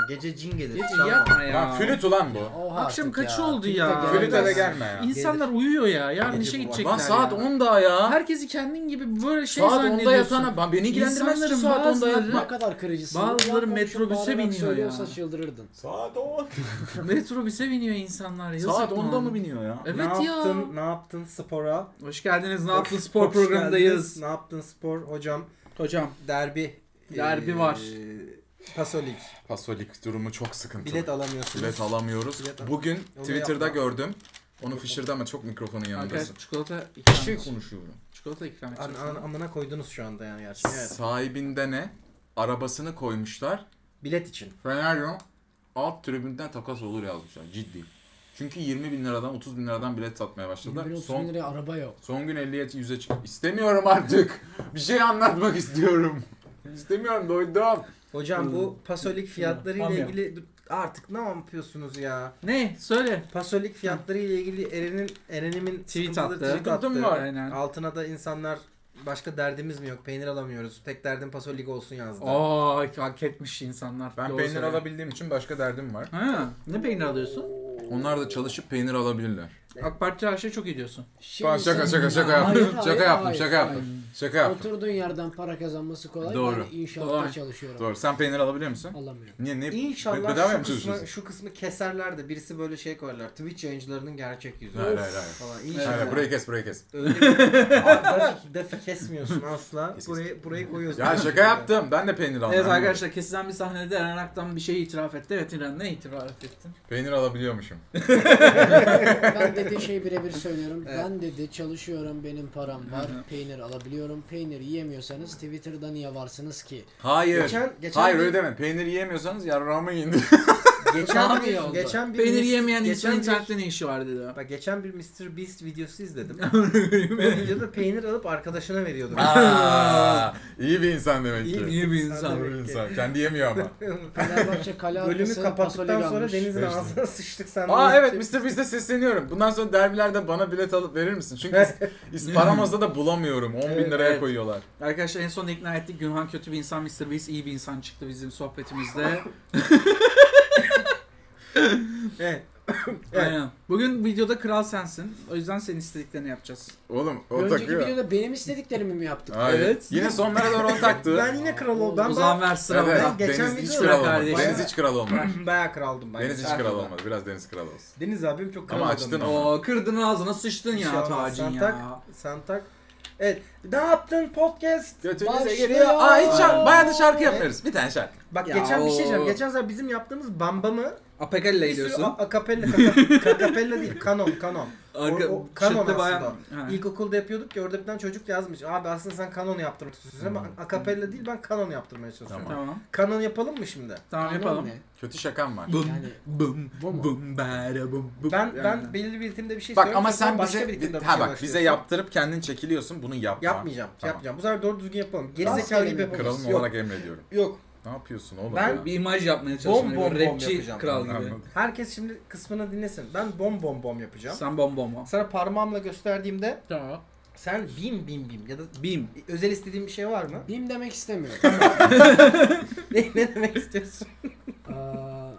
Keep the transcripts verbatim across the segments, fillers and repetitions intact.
Gece cin gelir. Gece çalma. yapma ya. Lan flüt ulan bu. Oha Akşam artık kaçı ya. oldu Flüte ya? gelmez. Flüte de gelme ya. İnsanlar uyuyor ya. Yarın Gece işe bu gidecekler Lan saat ya. on daha ya. Herkesi kendin gibi böyle şey Saat onda zannediyorsun. yatana. Ben beni ilgilendirmez ki İnsanların saat onda bazıları- yatma. Ne kadar kırıcısın. Bazıları Ulan komşun metrobüse bağırarak biniyor söylüyorsa ya. çıldırırdın. Saat on. Metrobüse biniyor insanlar. Yazık Saat onda lan. mı biniyor ya? Evet ne ya. yaptın? Ne yaptın spora? Hoş geldiniz. Ne yaptın Hoş- spor hoş programındayız. geldiniz. Ne yaptın spor hocam? Hocam. Derbi. Derbi Ee, var. Pasolik. Pasolik durumu çok sıkıntılı. Bilet alamıyorsunuz. Bilet alamıyoruz. Bilet al- Bugün Onu Twitter'da yapma. gördüm. Onu fışırdama çok mikrofonun yanındasın. Arkadaşlar çikolata Bir ikram şey edeceğim. konuşuyorum. Çikolata ikram An, edeceğim. an, amına koydunuz şu anda yani gerçekten. Evet. Sahibinde ne? Arabasını koymuşlar. Bilet için. Feneryo alt tribünden takas olur yazmışlar. Ciddi. Çünkü yirmi bin liradan otuz bin liradan bilet satmaya başladılar. yirmi bin otuz Son, bin liraya araba yok. son gün elliye yüze çık. İstemiyorum artık. Bir şey anlatmak istiyorum. İstemiyorum, doydum. Hocam bu pasolik fiyatları ile Tamam. ilgili artık ne yapıyorsunuz ya? Ne? Söyle. Pasolik fiyatları ile ilgili Eren'in Eren'imin Tweet sıkıntılı attı. tweet Sıkıntım attı. var. Aynen. Altına da insanlar başka derdimiz mi yok? Peynir alamıyoruz. Tek derdim pasolik olsun yazdı. Aa, hak etmiş insanlar. Ben Doğru peynir söylüyor. alabildiğim için başka derdim var. Ha, ne peynir alıyorsun? Onlar da çalışıp peynir alabilirler. AK Parti her şey çok iyi diyorsun. Şimdi Falan şaka sen- şaka şaka Hayır, yaptım. hayır, Şaka yaptım, hayır, şaka hayır. yaptım. Şaka yaptım. Oturduğun yerden para kazanması kolay. Doğru. Ben inşaatta Doğru. çalışıyorum. Doğru. Sen peynir alabiliyor musun? Alamıyorum. Niye? Ne? İnşallah Bedava şu mı kısmı, çalışıyorsun? şu kısmı keserler de birisi böyle şey koyarlar. Twitch yayıncılarının gerçek yüzü. Hayır, hayır, hayır. Falan. Hayır, İnşallah. hayır, burayı kes, burayı kes. Öyle bir dafi, dafi kesmiyorsun asla. Kes, kes. Burayı, burayı koyuyorsun. Ya şaka yaptım. Ben de peynir almam. Evet arkadaşlar kesilen bir sahnede Eren Aktan bir şey itiraf etti. Evet İren ne itiraf ettin? Peynir alabiliyormuşum. Ben dediği şeyi birebir söylüyorum. Evet. Ben dedi çalışıyorum, benim param var, peynir alabiliyorum. Peynir yiyemiyorsanız Twitter'da niye varsınız ki? Hayır. Geçen, geçen Hayır bir, öyle deme. Peynir yiyemiyorsanız yarrağımı yiyin. Geçen Daha bir, iyi oldu. geçen bir Peynir mis- yemeyen geçen insanın bir- internette ne işi var dedi. Bak geçen bir mister Beast videosu izledim. O videoda peynir alıp arkadaşına veriyordu. Aa, iyi bir insan demek ki. İyi İyi bir insan. İyi bir insan. Kendi yemiyor ama. Fenerbahçe kale Bölümü arkası kapattıktan Pasolik sonra almış. Deniz'in Beş ağzına sıçtık sen. Aa de- evet mister Beast'e sesleniyorum. Bundan sonra derbilerde bana bilet alıp verir misin? Çünkü is- is- param olsa da bulamıyorum. on bin Evet, liraya evet. koyuyorlar. Arkadaşlar en son ikna ettik. Günhan kötü bir insan, mister Beast iyi bir insan çıktı bizim sohbetimizde. Evet. Aynen. Bugün videoda kral sensin. O yüzden senin istediklerini yapacağız. Oğlum o Önceki takıyor. videoda benim istediklerimi mi yaptık? Hayır. Evet. Yine sonlara doğru o taktı. Ben yine kral oldum. Ben O zaman ver sıra Evet, bana. geçen Deniz hiç videoda- kral olmadı. Kardeşim. Deniz hiç kral olmadı. bayağı kraldım ben. Deniz hiç kral olmadı. Biraz Deniz kral olsun. Deniz abim çok kral Ama adam. açtın o. Oo kırdın ağzına sıçtın Bir şey ya olmaz. tacın Sen ya. tak, sen tak. Evet. Ne yaptın podcast? Götünüze Başlıyor. geliyor. Aa hiç şarkı. Bayağı da şarkı yapmıyoruz. Bir tane şarkı. Bak Ya geçen bir şey diyeceğim. o- Geçen sefer bizim yaptığımız Bambam'ı Apekelle bir sürü ediyorsun. a- akapella, kaka- akapella değil, kanon, kanon. Arka, o, o kanon şıklı aslında. bayağı- Ha. İlkokulda yapıyorduk ki orada bir tane çocuk yazmış. Abi aslında sen kanon yaptırmak istiyorsun ama akapella değil ben kanon yaptırmaya çalışıyorum. Tamam. Tamam. Kanon yapalım mı şimdi? Tamam Kanon yapalım. ne? Kötü şakam var. Bum Yani bum bu mu? bum bara bum bum. Ben Yani. ben belirli bir ritimde bir şey Bak söylüyorum, ama sonra sen başka bize bir ritimde bir ha şey bak bize başlıyorsun. yaptırıp kendin çekiliyorsun. Bunu yapma. Yapmayacağım. Tamam. Yapmayacağım. Bu sefer doğru düzgün yapalım. Geri Rastgele zekalı gibi mi yapalım. Kralın Yok. olarak emrediyorum. Yok. Ne yapıyorsun oğlum Ben- ya? Bir imaj yapmaya Bom çalışıyorum. bom Böyle bom rapçi yapacağım. kral gibi. Anladım. Herkes şimdi kısmını dinlesin. Ben bom bom bom yapacağım. Sen bom bom bom. Sana parmağımla gösterdiğimde Tamam. sen bim bim bim ya da Bim. özel istediğin bir şey var mı? Bim demek istemiyorum. ne, ne demek istiyorsun? Aa,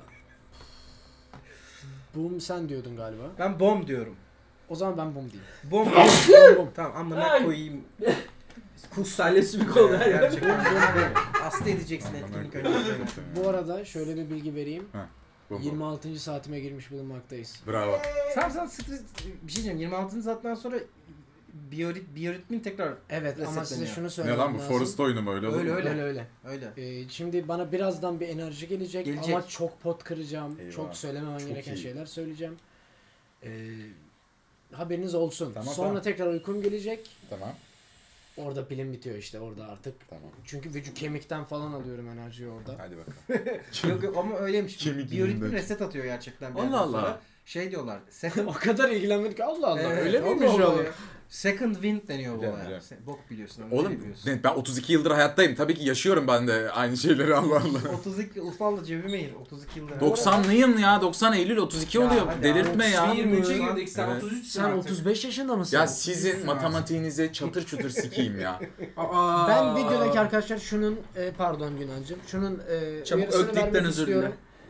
Boom sen diyordun galiba. Ben bom diyorum. O zaman ben boom diyeyim. Bom bom bom bom. Tamam amına koyayım. Kustallesi bir kol ver. Gerçekten bom bom. Hasta edeceksin etkinlik öncesi. Bu arada şöyle bir bilgi vereyim. Bu, bu. yirmi altıncı saatime girmiş bulunmaktayız. Bravo. Sen sen stres bir şey diyeceğim. yirmi altıncı saatten sonra biyorit biyoritmin tekrar Evet ama size resetleniyor. şunu Ne söylemem lan bu lazım. Forest oyunu mu öyle olur Öyle, mu? öyle. Öyle öyle. öyle. Ee, şimdi bana birazdan bir enerji gelecek, Gelecek. ama çok pot kıracağım. Eyvah. Çok söylememen Çok gereken iyi. şeyler söyleyeceğim. Ee, haberiniz olsun. Tamam, Sonra tamam. tekrar uykum gelecek. Tamam. Orada pilim bitiyor işte orada artık. Tamam. Çünkü vücut kemikten falan alıyorum enerjiyi orada. Hadi bakalım. Yok yok ama öyleymiş. Kemik Biyoritmin yerinden. reset atıyor gerçekten. bir Allah yerden Allah. sonra. Şey diyorlar. Second, O kadar ilgilenmedik ki Allah Allah. Evet, öyle Allah miymiş Allah oğlum? ya. Second wind deniyor bu Biliyorum, olaya. biliyorum. Sen bok biliyorsun. ama Oğlum ne biliyorsun? ne- ben otuz iki yıldır hayattayım. Tabii ki yaşıyorum ben de aynı şeyleri Allah Allah. otuz iki ufal da cebime gir. otuz iki yıldır. doksanlıyım ya. doksan Eylül otuz iki Ya oluyor. hadi Delirtme abi. ya. yirmi üçe Evet. girdik sen Evet. otuz üç Sen otuz beş yaşında mısın? Ya sizin matematiğinize çatır çutur sikeyim ya. Aa. Ben videodaki arkadaşlar şunun e, pardon Günancığım şunun e, Çabuk uyarısını öklükten vermek özür istiyorum.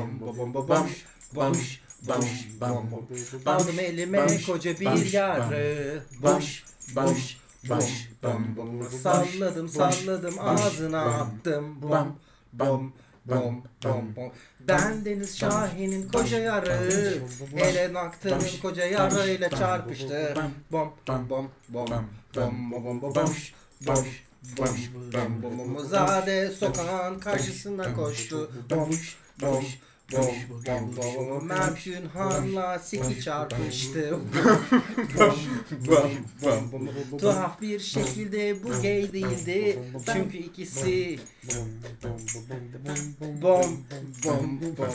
bom bom bom bom bom bom bom bom. Aldım elime koca bir yarı. Bom bom bom bom bom. Salladım salladım ağzına attım. Bom bom bom bom bom. Ben Deniz Şahin'in koca yarı. Helen Aktan'ın koca yarıyla çarpıştı. Bom bom bom bom bom bom bom bom. Boş, boş, bom bom bom. Zade sokağın karşısına koştu. Boş, boş, boş, bom bom bom. Memşun Han'la Siki çarpıştı. Bom, bom, bom, bom. Tuhaf bir şekilde bu gay değildi. Çünkü ikisi bom, bom, bom.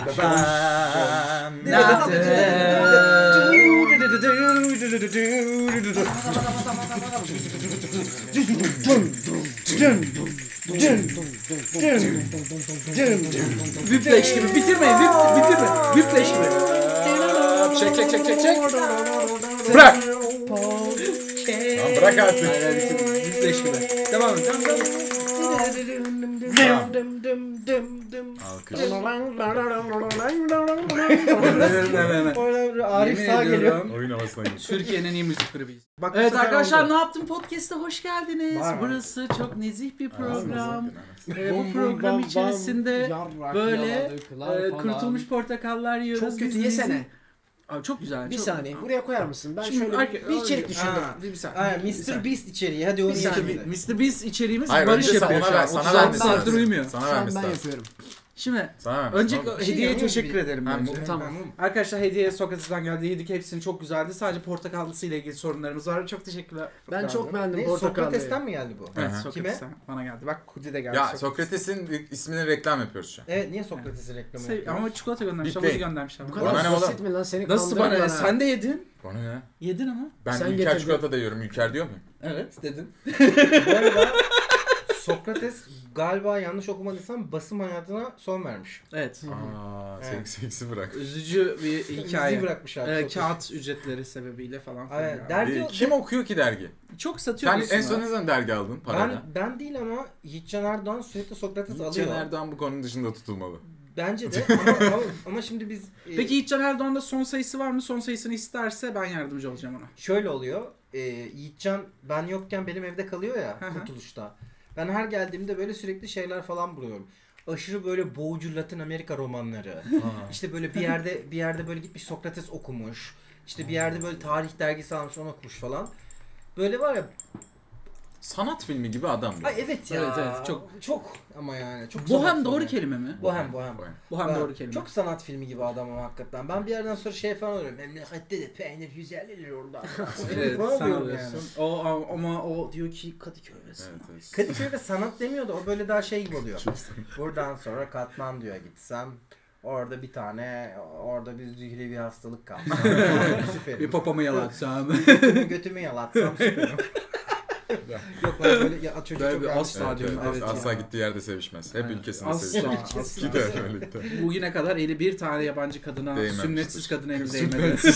Whiplash gibi bitirmeyin. Whip, bitirme. Whiplash gibi. Çek çek çek çek çek. Bırak. Tamam, bırak artık. Whiplash gibi. Devam et. Tamam tamam. Alkış. Arif Yemin sağ ediyorum. geliyor. Oyun havasına gir. Türkiye'nin en iyi müzik grubuyiz. Bak, bu Evet sefer arkadaşlar oldu. ne yaptın podcast'a hoş geldiniz. Var mı? Burası çok nezih bir program. Ee, Bum bu bum program bam içerisinde bam, yarrak böyle yaladıklar e, falan. kurutulmuş portakallar yiyoruz. Çok kötü Biz yesene. nezih- Abi çok güzel. Bir çok... saniye buraya koyar mısın? Ben Şimdi şöyle arka- bir içerik düşündüm. Ha. Bir, bir saniye. Aynen Bir saniye. mister Beast içeriği. Hadi onu Bir yiyelim. saniye. mister Beast içeriğimiz Hayır, Barış önce sen yapıyor ona şu ver, an. sana otuz altı vermesi saattir lazım. uyumuyor. Sana Şu an vermesi ben lazım. yapıyorum. Şimdi Sana vermesi önce lazım. Bir şey hediyeye yapıyor teşekkür gibi. ederim Ha, bence. bu- Tamam. Arkadaşlar hediye Sokrates'ten geldi. Yedik hepsini çok güzeldi. Sadece portakallısı ile ilgili sorunlarımız var. Çok teşekkürler. Ben çok beğendim Ne? portakallı. Sokrates'ten mi geldi bu? Evet Aha. Sokrates'ten bana geldi. Bak Kudi de geldi. Ya Sokrates. Sokrates'in ismine reklam yapıyoruz şu an. Evet, niye Sokrates'in reklamı Sev- yapıyoruz? Ama çikolata göndermişler. Bipleyin. Buz göndermişler. Bu bana. Bana kadar ne basit oğlum? mi lan seni Nasıl bana? kandırırlar ha. Sen de yedin. Bana ne? Yedin ama. Ben Sen Ülker getirdin. çikolata da yiyorum. Ülker diyor muyum? Evet dedin. Bu arada Sokrates galiba yanlış okumadıysam basım hayatına son vermiş. Evet. Aaa Evet. seksi seksi bırak. Üzücü bir hikaye. Bizi bırakmış abi. Ee, Sokrates. kağıt ücretleri sebebiyle falan. filan Aynen. yani. Dergi Ee, Kim okuyor ki dergi? Çok satıyor Sen musun en son ha? ne zaman dergi aldın parayla? Ben, ben değil ama Yiğitcan Erdoğan sürekli Sokrates alıyor. Yiğitcan Erdoğan bu konunun dışında tutulmalı. Bence de ama, ama, ama şimdi biz e, Peki Yiğitcan Erdoğan'da son sayısı var mı? Son sayısını isterse ben yardımcı olacağım ona. şöyle oluyor. E, Yiğitcan ben yokken benim evde kalıyor ya Hı hı. Kurtuluş'ta. Ben her geldiğimde böyle sürekli şeyler falan buluyorum. Aşırı böyle boğucu Latin Amerika romanları. İşte böyle bir yerde bir yerde böyle gitmiş Sokrates okumuş. İşte bir yerde böyle tarih dergisi almış onu okumuş falan. Böyle var ya. Sanat filmi gibi adam bu. Ay evet ya. Evet, evet, çok. çok ama yani çok Bohem sanat doğru filmi. kelime mi? Bohem Bohem. Bohem. Bohem Ben- doğru kelime. Çok sanat filmi gibi adam ama hakikaten. Ben bir yerden sonra şey falan oluyorum. Memlekette de peynir güzel gelir orada. Evet, Falan sen diyorum oluyorsun. yani. O ama o diyor ki Kadıköy ve sanat. Evet, evet. Kadıköy'de sanat demiyor da o böyle daha şey gibi oluyor. Buradan sonra Katmandu'ya gitsem orada bir tane orada bir zühre bir hastalık kalmış. Süperim. Bir popomu yalatsam. götümü, götümü yalatsam süperim. Yok ben böyle ya çocuk Böyle çok bir yanlış asla yapıyor. diyorum, evet, evet asla ya. gittiği yerde sevişmez. Hep Evet. ülkesinde Asla, sevişmez. asla. Gider birlikte. Bugüne kadar eli bir tane yabancı kadına, Değmemiştir. sünnetsiz kadına eli değmedi. Sünnetsiz.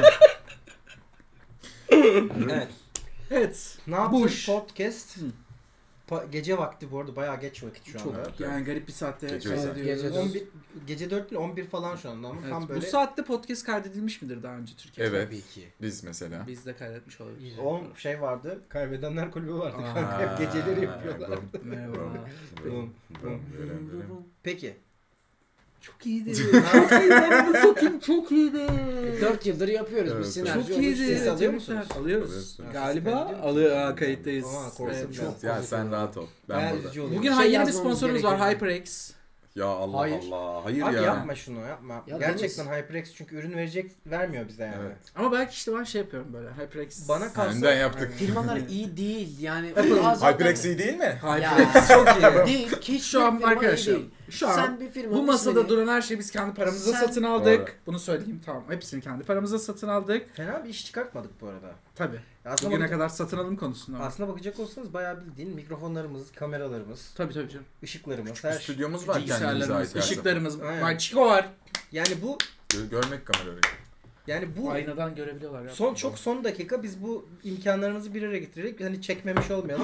Evet. Evet. Ne yaptık? Bush. Podcast. Hı. Pa- gece vakti bu arada bayağı geç vakit şu Çok anda. yani garip bir saatte Gece kaydediyoruz. gece on bir, gece dört ile on bir falan şu anda ama Evet, tam böyle Bu saatte podcast kaydedilmiş midir daha önce Türkiye'de? Evet. Tabii ki. Biz mesela. Biz de kaydetmiş olabiliriz. on şey vardı. Kaybedenler kulübü vardı. Aa. Kanka hep geceleri yapıyorlar. Bum, Merhaba. bum, bum, bum, bum, bum. Peki. Çok iyiydi. Hayvanımı sokayım, çok iyiydi. dört yıldır yapıyoruz Evet, bu sinerji. Çok iyiydi. Ses alıyor musunuz? Alıyoruz. Alıyorsun. Galiba Ses kaydediyor alıyor. musunuz? Aa, kayıttayız. Aman, korktum Evet, çok. çok. Ya sen rahat ol. Ben Bayağı burada. üzücü oluyor. Bugün Şey ha, yeni bir yazmamız sponsorumuz var, gerekiyor. HyperX. Ya Allah Hayır. Allah. Hayır Abi ya. yapma şunu yapma. Ya Gerçekten HyperX çünkü ürün verecek vermiyor bize yani. Evet. Ama belki işte ben şey yapıyorum böyle. HyperX. Bana kalsa Önden yaptık. Firmalar iyi değil yani. Apple- Aa, zaten- HyperX iyi değil mi? HyperX çok iyi. Değil. Hiç Şu an arkadaşlar. Değil. Şu an Sen bir firmanın bu masada ismini- duran her şeyi biz kendi paramıza Sen- satın aldık. Doğru. Bunu söyleyeyim tamam. Hepsini kendi paramıza satın aldık. fena bir iş çıkartmadık bu arada. Tabii. Aslında, Bugüne bak- kadar satın alım konusunda. aslında bakacak olsanız bayağı bildiğin mikrofonlarımız, kameralarımız, Tabii tabii canım. ışıklarımız, her şey. Stüdyomuz var kendimize ait. Bilgisayarlarımız, her ışıklarımız, Aynen. var, Chico var. Yani bu zaman. Gö- Görmek kameraları. yani bu Aynadan görebiliyorlar ya. son çok son dakika biz bu imkanlarımızı bir araya getirerek hani çekmemiş olmayalım.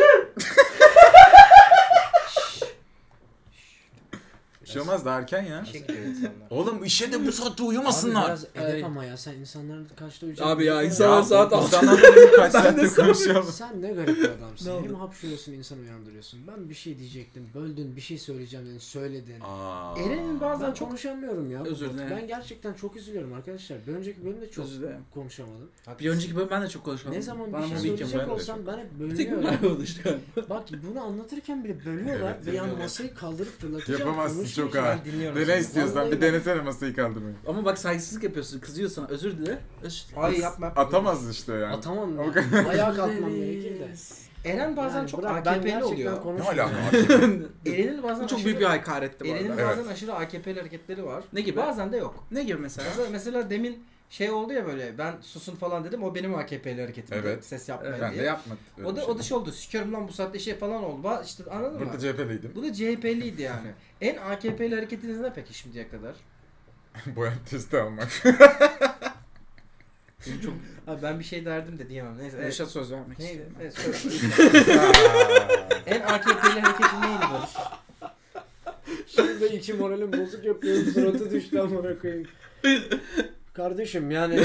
Bir şey olmaz daha erken ya. Teşekkür ederim insanlar. Oğlum işe de bu saatte Abi uyumasınlar. biraz Ay. edep ama ya sen insanların kaçta uyuyacağını Abi ya, biliyorsun. insan- saat altı. insanlarla benim kaç Ben de saatte sana- konuşuyorum. Sen ne garip bir adamsın. Ne oldu? Hem hapşırıyorsun insan uyandırıyorsun. Ben bir şey diyecektim. Böldün bir şey söyleyeceğim dedin. Söyledin. Aa. Eren'in bazen Ben çok konuşamıyorum ya. Özür dilerim. Ben gerçekten çok üzülüyorum arkadaşlar. Bir önceki bölümde çok Özür dilerim. konuşamadım. Bir önceki bölüm ben de çok konuşmadım. Ne zaman Bana bir şey mobbing söyleyecek yapıyor. yapıyor. söyleyecek olsam ben hep Bir tek bölünüyorum. bunlar konuştu. Bak bunu anlatırken bile bölüyorlar Evet, ve yani evet. masayı kaldırıp fırlatacağım. Yapamazsın, konuşmayacağım. çok ağır. ben dinliyorum. Dene seni. istiyorsan Vallahi bir denesene masayı kaldırmayı. Ama bak saygısızlık yapıyorsun. Kızıyor sana. Özür dile. Özür dile. Ay yapma. Atamaz işte yani. Atamam O ya. kadar. Ayağa kalkmam gerekir de. Eren bazen Yani çok bırak, ben A K P'li gerçekten oluyor. Ne konuşmuyorum. alaka? Eren'in bazen Bu çok aşırı- büyük bir hakaretti bu Eren'in arada. Evet. bazen aşırı A K P'li hareketleri var. Ne gibi? Bazen de yok. Ne gibi mesela? Mesela, mesela demin şey oldu ya böyle ben susun falan dedim o benim A K P'li hareketimdi. Evet. Ses yapmaya Ben de diye. yapmadım. öyle O da bir o şey. da şey oldu. Sikerim lan bu saatte şey falan oldu. Ba- işte anladın mı? Burada C H P'liydim. Bu da C H P'liydi yani. En A K P'li hareketiniz ne peki şimdiye kadar? Boya testi almak. Çok Abi ben bir şey derdim de diyemem. Neyse. Evet. yaşa söz vermek Neydi? istiyorum. Evet, söyle. en A K P'li hareketin neydi Barış? Şimdi de iki moralim bozuk yapıyorum. Suratı düştü amına koyayım. Kardeşim yani.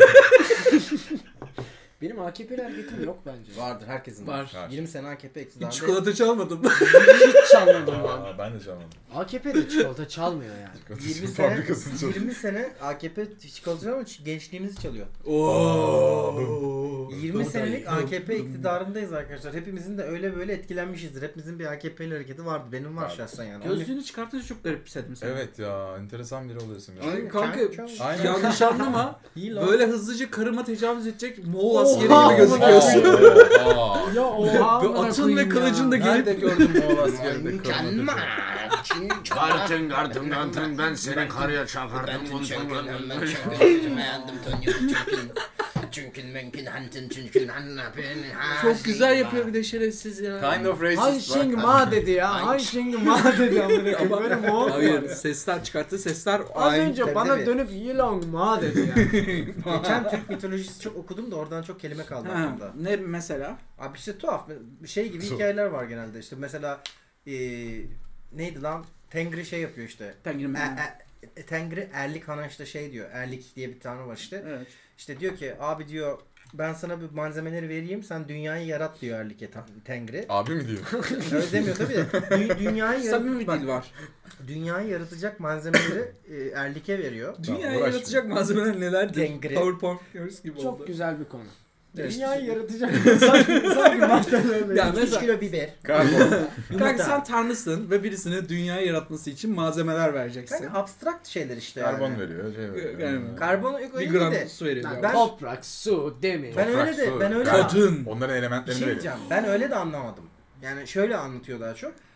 Benim A K P'li hareketim yok bence. Vardır herkesin var. Var. yirmi sene A K P Hiç iktidarında. çikolata çalmadım. Hiç çalmadım lan. Aa, ben de çalmadım. A K P de çikolata çalmıyor yani. yirmi sene, Fabrikasını çaldım. yirmi sene A K P çikolatacı ama gençliğimizi çalıyor. Oo. yirmi senelik A K P iktidarındayız arkadaşlar. Hepimizin de öyle böyle etkilenmişizdir. Hepimizin bir A K P'li hareketi vardı. Benim var Abi. şahsen yani. Gözlüğünü çıkartınca çok garipsedim seni. Evet ya enteresan biri oluyorsun. ya. Ay, kanka Çok- Aynen. yanlış anlama. İyi lan. Böyle hızlıca karıma tecavüz edecek Moğol Oha! askeri gibi gözüküyorsun. Aa. Ya oha. Ve atın ve kılıcın da Nerede gelip gördün Moğol askerinde kırmızı? Kartın kartın kartın ben seni karıya çakardım. çok güzel yapıyor bir de şerefsiz ya. Kind of racist. Hay bak. şimdi ma dedi ya. Hay şimdi ma dedi amına koyayım. Böyle mi oldu? Hayır sesler çıkarttı sesler Az aynı. önce Tabii, bana tabii. dönüp yilong ma dedi ya. Geçen Türk mitolojisi çok okudum da oradan çok kelime kaldı Ha, aklımda. ne mesela? Abi işte tuhaf. Şey gibi hikayeler var genelde. İşte mesela e, neydi lan? Tengri şey yapıyor işte. Tengrim. E, e, Tengri Erlik Han'a işte şey diyor. Erlik diye bir tanrı var işte. Evet. İşte diyor ki abi diyor ben sana bir malzemeleri vereyim sen dünyayı yarat diyor Erlik'e ta- Tengri. Abi mi diyor? Öyle demiyor tabii de. Dü- dünyayı yarat- Samimi bir bak, dil var. dünyayı yaratacak malzemeleri e, Erlik'e veriyor. Dünyayı uğraşmayın. yaratacak malzemeler nelerdir? Tengri. PowerPoint görüyoruz gibi oldu. Çok güzel bir konu. Evet. Dünyayı yaratacak. sanki sanki mahtemler. Ya üç mesela kilo biber. Karbon. kanka Yumurta. sen tanrısın ve birisine dünyayı yaratması için malzemeler vereceksin. Yani abstrakt şeyler işte Karbon yani. veriyor. Şey veriyor. Yani- Karbon yok Bir öyle gram de. su veriyor. Ben- Toprak, su, demir. Ben Toprak, öyle de su, ben öyle gaz. Kadın. Onların bir elementlerini şey veriyor. diyeceğim. Ben öyle de anlamadım. Yani şöyle anlatıyor daha çok.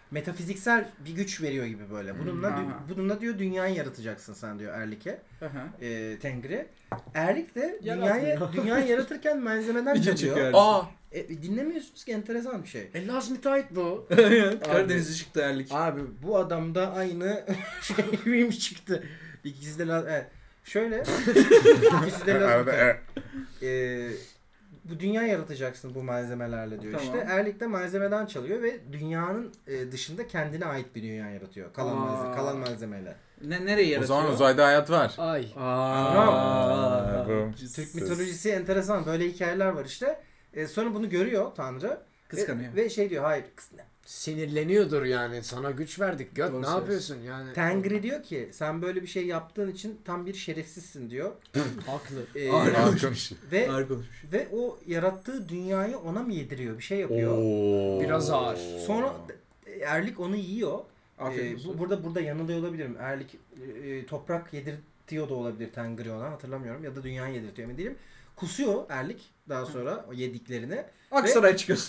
metafiziksel bir güç veriyor gibi böyle. Bununla Hmm. dü- bununla diyor dünyayı yaratacaksın sen diyor Erlik'e. Hı hı. E, Tengri. Erlik de Yaratmıyor. dünyayı dünyayı yaratırken malzemeden Video çalıyor. çekiyor. Aa! E, dinlemiyorsunuz ki enteresan bir şey. E Laz müteahhit bu. Karadeniz'i çıktı erlik. Abi bu adamda aynı şey gibiymiş çıktı. İkisi de la- evet. Şöyle ikisi de lazım. Ee, bu dünya yaratacaksın bu malzemelerle diyor. Tamam. İşte Erlik de malzemeden çalıyor ve dünyanın e, dışında kendine ait bir dünya yaratıyor. Kalan Aa. malzeme, kalan malzemeyle. Ne, nereye O yaratıyor? zaman uzayda hayat var. Ay. Aa. bu. Türk mitolojisi enteresan. Böyle hikayeler var işte. E, sonra bunu görüyor Tanrı. Kıskanıyor. Ve, ve şey diyor hayır. kız- Sinirleniyordur yani. Sana güç verdik. Göt Doğru ne yapıyorsun yani? Tengri diyor ki sen böyle bir şey yaptığın için tam bir şerefsizsin diyor. Haklı. E, Harika bir şey. ve Ağır konuşmuş. ve o yarattığı dünyayı ona mı yediriyor? Bir şey yapıyor. Oo. Biraz ağır. Sonra Erlik onu yiyor. Aferin Ee, olsun. bu, burada burada yanılıyor olabilirim. Erlik e, toprak yedirtiyor da olabilir Tengri ona, hatırlamıyorum, ya da dünyayı yedirtiyor emin değilim. Kusuyor Erlik daha sonra o yediklerini. Aksaray çıkıyorsun.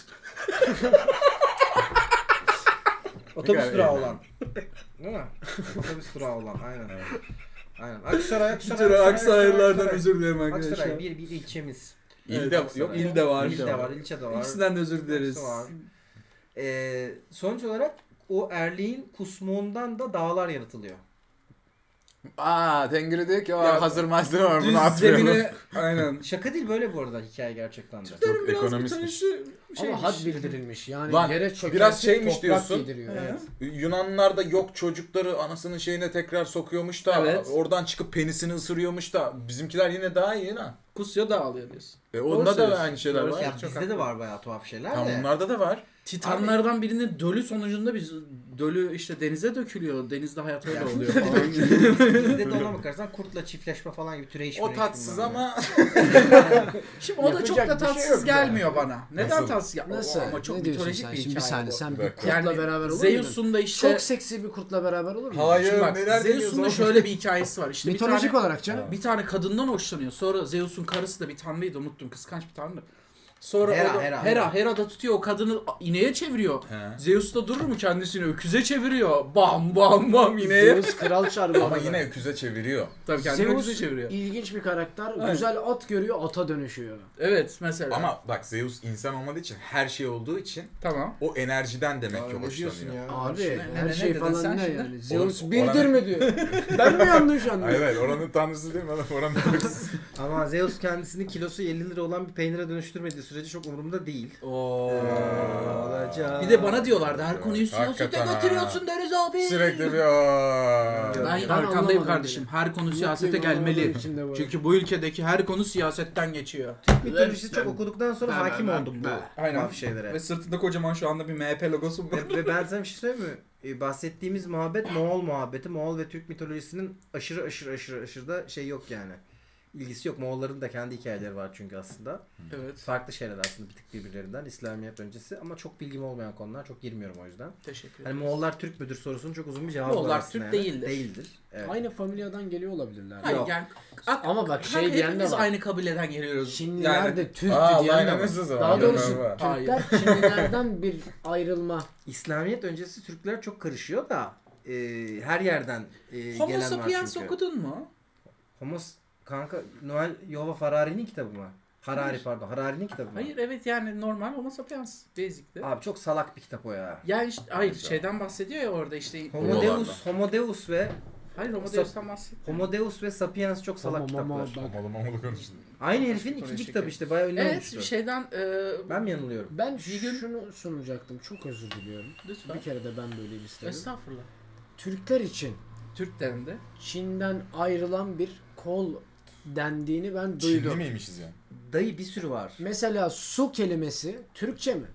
Otobüs kadar durağı iyi. olan. Değil mi? Otobüs durağı olan. Aynen. Aynen. Aksaray, Aksaray, Aksaray, Aksaraylılardan Aksaray. özür dilerim arkadaşlar. Aksaray bir, bir ilçemiz. İlde Evet, yok. il de var. İl de var, ilçe de var. İkisinden de özür dileriz. Hepsi var. Ee, sonuç olarak o Erlik'in kusmuğundan da dağlar yaratılıyor. Aa, Tengri diyor ki "Aa, Ya, hazır malzeme var bunu Düz atmayalım." zemine aynen. Şaka değil, böyle bu arada hikaye gerçekten de. Çok Biraz ekonomistmiş. bir şey Ama had bildirilmiş. Yani Lan, yere çökertip biraz şeymiş toprak diyorsun. yediriyor. Evet. Yunanlılar da yok çocukları anasının şeyine tekrar sokuyormuş da Evet. oradan çıkıp penisini ısırıyormuş da bizimkiler yine daha iyi lan. Kusuyor dağılıyor diyorsun. E Doğru onda da söylüyorsun. aynı şeyler Doğru var. Ya Çok bizde haklı. de var bayağı tuhaf şeyler Tam de. onlarda da var. Titanlardan birinin dölü sonucunda biz dölü işte denize dökülüyor. Denizde hayat öyle Ya. oluyor falan. Bizde de ona bakarsan kurtla çiftleşme falan gibi türeyiş. O müreyiş tatsız bilmem ne. ama Şimdi o da çok Yapacak da bir şey tatsız yok gelmiyor bana. Neden Nasıl? tatsız gelmiyor? Nasıl? Ama çok ne diyorsun mitolojik sen? bir Şimdi bir hikaye saniye bu. sen Bir bir dakika. kurtla Yani beraber olur muydun? Zeus'un da işte Çok seksi bir kurtla beraber olur muydun? Hayır. Şimdi bak, neler Zeus'un deniyorsun da oğlum? şöyle bir hikayesi var. İşte bir Mitolojik tane, olarak canım. bir tane kadından hoşlanıyor. Sonra Zeus'un karısı da bir tanrıydı, unuttum. Kıskanç bir tanrı. Sonra Hera, o da, Hera. Hera, Hera da tutuyor o kadını ineğe çeviriyor. He. Zeus da durur mu kendisini öküze çeviriyor. Bam bam bam ineğe. Zeus kral çarpıyor. Ama yine öküze çeviriyor. Tabii kendini Zeus öküze çeviriyor. ilginç bir karakter. Aynen. Güzel at görüyor, ata dönüşüyor. Evet mesela. Ama bak Zeus insan olmadığı için her şey olduğu için Tamam. o enerjiden demek Abi ki ne diyorsun hoşlanıyor. ya? Abi Ne- her ne- şey ne dedin falan sen ne şimdi? yani? Zeus Oğlum, birdir oranın- mi diyor. Ben mi yanlış anladım? Hayır hayır oranın tanrısı değil mi adam oranın tanrısı. Ama Zeus kendisini kilosu elli lira olan bir peynire dönüştürmediği sürece çok umurumda değil. Oo. Olacak. Bir de bana diyorlardı her konuyu siyasete Hakikaten ha. götürüyorsun deriz abi. Sürekli bir "Aa." Ben, Ben arkandayım anlamadım kardeşim. Her konu siyasete Mutluyum gelmeli. anlamadığım için de bu. Çünkü bu ülkedeki her konu siyasetten geçiyor. mitolojisi çok okuduktan sonra Ben- hakim ben- oldum bu Aynen. tuhaf şeylere. Ve sırtında kocaman şu anda bir M H P logosu var. ve, ve ben sana bir şey söyleyeyim mi? Ee, bahsettiğimiz muhabbet Moğol muhabbeti. Moğol ve Türk mitolojisinin aşırı aşırı aşırı aşırı da şey yok yani. İlgisi yok. Moğolların da kendi hikayeleri var çünkü aslında. Evet. Farklı şeyler aslında bir tık birbirlerinden. İslamiyet öncesi ama çok bilgim olmayan konular. Çok girmiyorum o yüzden. Teşekkür Hani ederim. Moğollar Türk müdür sorusunun çok uzun bir cevabı Moğollar var aslında. Türk yani. değildir. Değildir. Evet. Aynı familyadan geliyor olabilirler. Hayır Yok. yani Ama bak şey Her- diyen de hepimiz var. aynı kabileden geliyoruz. Çinliler Yani- de Türk Aa, diyen de aynen var. nasıl Daha var? doğrusu Var. Türkler Çinlilerden bir ayrılma. İslamiyet öncesi Türkler çok karışıyor da e, her yerden e, Homo gelen var sapiens çünkü. okudun mu? Homo kanka Noel Yova Harari'nin kitabı mı? Harari Hayır. pardon. Harari'nin kitabı mı? Hayır evet yani normal Homo sapiens basic'ti. Abi çok salak bir kitap o ya. Yani işte hayır şeyden bahsediyor ya orada işte. Homo Oralarda. Deus, Homo Deus ve Hayır Homo Sap- Deus'tan bahsediyor. Homo Deus ve Sapiens çok salak Homo, momo, kitaplar. bak. Mamalı mamalı konuştun. Aynı herifin Çok ikinci teşekkür kitabı işte bayağı ünlü Evet olmuştu. bir şeyden e, Ben mi yanılıyorum? Ben Bir gün- şunu sunacaktım. Çok özür diliyorum. lütfen. Bir kere de ben böyle istedim. Estağfurullah. Türkler için Türklerinde. Çin'den ayrılan bir kol dendiğini ben Çinli duydum. miymişiz yani? Dayı bir sürü var. Mesela su kelimesi Türkçe mi?